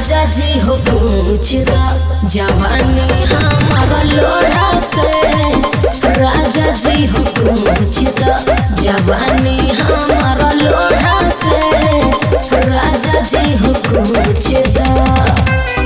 राजा जी हो पूछ द जवानी हमारा लोढ़ा से। राजा जी हो पूछ द जवानी हमारा लोढ़ा से। राजा जी हो पूछ द।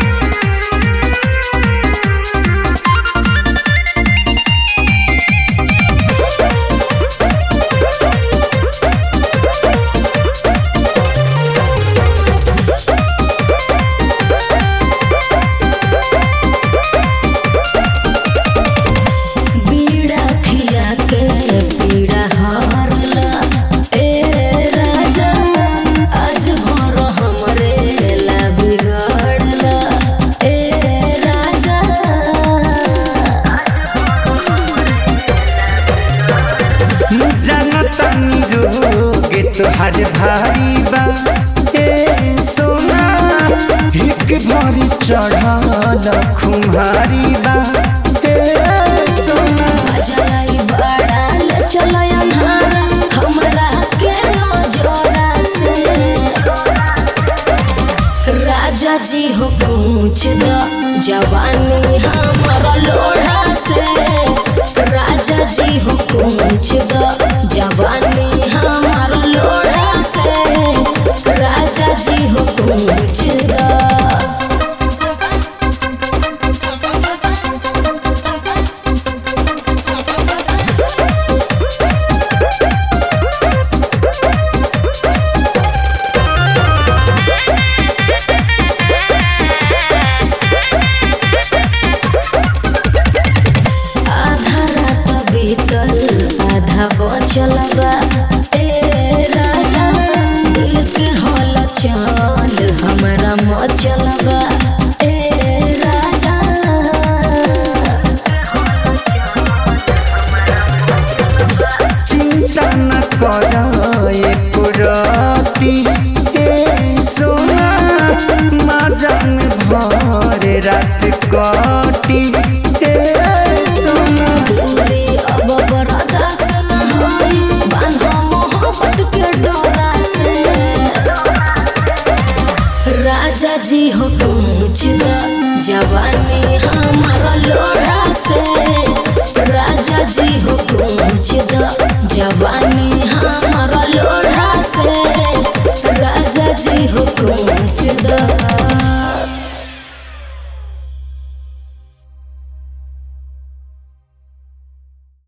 तोहर भारी बा सोना एक भरी चढ़ल खुमारी बा सोना। जलाई बड़ा चलो अन्हारा हमरा के नजरा से। राजा जी हो पूछ द जवानी हमारा लोढ़ा से। राजा जी हो पूछ द जवानी हमारा लोढ़ा से। राजा जी हो पूछ द। बचल बा राजा दिल के हल चल हमारा मचल बा राजा। चिंता न कर एको राती सोना मजान भर रात कटी सोना। अब बर्दाश्त के डोरा से। राजा जी हो पूछ द जवानी हमारा लोढ़ा से। राजा जी हो पूछ द जवानी हमारा लोढ़ा से। राजा जी हो पूछ द।